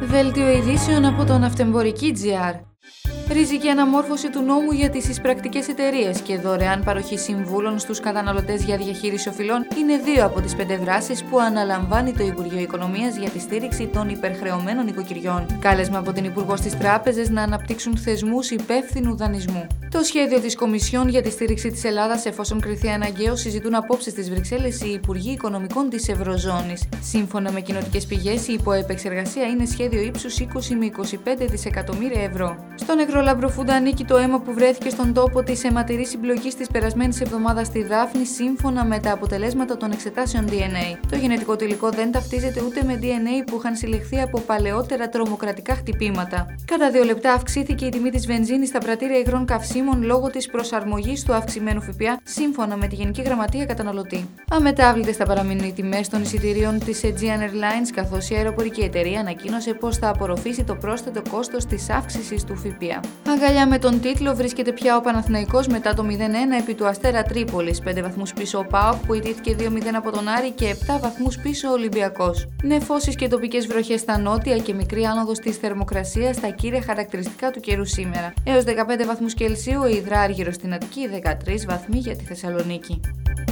Δέλτιο ειδήσεων από το Ναυτεμπορική.gr. Ριζική αναμόρφωση του νόμου για τις εισπρακτικές εταιρείες και δωρεάν παροχή συμβούλων στους καταναλωτές για διαχείριση οφειλών είναι δύο από τις 5 δράσεις που αναλαμβάνει το Υπουργείο Οικονομίας για τη στήριξη των υπερχρεωμένων οικοκυριών. Κάλεσμα από την Υπουργό στις τράπεζες να αναπτύξουν θεσμούς υπεύθυνου δανεισμού. Το σχέδιο της Κομισιόν για τη στήριξη της Ελλάδας, εφόσον κριθεί αναγκαίο, συζητούν απόψε στις Βρυξέλλες οι Υπουργοί Οικονομικών της Ευρωζώνης. Σύμφωνα με κοινοτικές πηγές, η υποεπεξεργασία είναι σχέδιο ύψους 20 με 25 δισεκατομμύρια ευρώ. Στο νεκρό Λαμπροφούντα ανήκει το αίμα που βρέθηκε στον τόπο της αιματηρής συμπλοκής της περασμένης εβδομάδας στη Δάφνη, σύμφωνα με τα αποτελέσματα των εξετάσεων DNA. Το γενετικό του υλικό δεν ταυτίζεται ούτε με DNA που είχαν συλλεχθεί από παλαιότερα τρομοκρατικά χτυπήματα. Κατά 2 λεπτά αυξήθηκε η τιμή της βενζίνης στα πρατήρια υγρών καυσίμων λόγω της προσαρμογής του αυξημένου ΦΠΑ, σύμφωνα με τη Γενική Γραμματεία Καταναλωτή. Αμετάβλητες θα παραμείνουν οι τιμές των εισιτηρίων της Aegean Airlines, καθώς η αεροπορική εταιρεία ανακοίνωσε πως θα απορροφήσει το πρόσθετο κόστος της αύξησης του ΦΠΑ. Αγκαλιά με τον τίτλο βρίσκεται πια ο Παναθηναϊκός μετά το 0-1 επί του Αστέρα Τρίπολης, 5 βαθμούς πίσω ο ΠΑΟΚ που ιτήθηκε 2-0 από τον Άρη και 7 βαθμούς πίσω ο Ολυμπιακός. Νεφώσεις και τοπικές βροχές στα νότια και μικρή άνοδος της θερμοκρασίας στα κύρια χαρακτηριστικά του καιρού σήμερα. Έως 15 βαθμούς Κελσίου η Ιδρά Άργυρο στην Αττική, 13 βαθμοί για τη Θεσσαλονίκη.